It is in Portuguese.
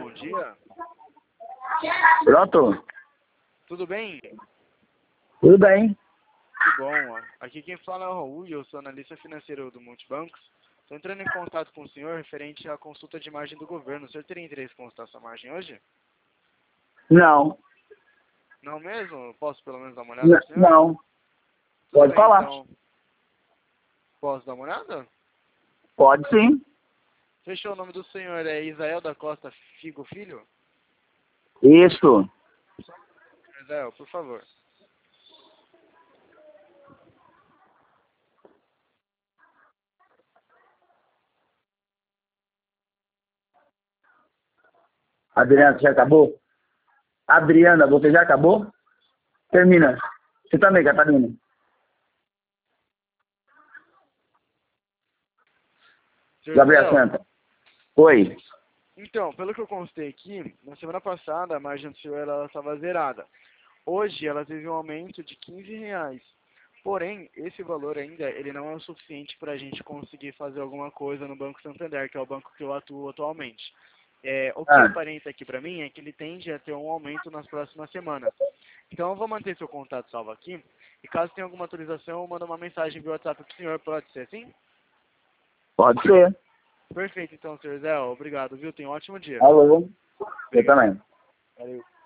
bom dia. Pronto? Tudo bem? Tudo bem? Que bom. Aqui quem fala é o Raul e eu sou analista financeiro do Multibancos. Estou entrando em contato com o senhor referente à consulta de margem do governo. O senhor teria interesse em consultar sua margem hoje? Não. Não mesmo? Posso pelo menos dar uma olhada, senhor? Não. Tudo Pode bem, falar. então. Posso dar uma olhada? Pode sim. Fechou. O nome do senhor é Isael da Costa Figo Filho? Isso. Isael, por favor. Adriana, você já acabou? Adriana, você já acabou? Termina. Você também, Catarina. Senhor Gabriel Isael, Santa. Oi. então, pelo que eu constei aqui, na semana passada a margem do senhor ela estava zerada. Hoje ela teve um aumento de R$ 15. Porém, esse valor ainda ele não é o suficiente para a gente conseguir fazer alguma coisa no Banco Santander, que é o banco que eu atuo atualmente. O que Ah, aparenta aqui para mim é que ele tende a ter um aumento nas próximas semanas. Então eu vou manter seu contato salvo aqui, e caso tenha alguma atualização, eu mando uma mensagem via WhatsApp para o senhor, pode ser assim? pode ser. Perfeito, então, senhor Zé, obrigado, viu? Tenha um ótimo dia. Alô. Eu Obrigado. também. Valeu.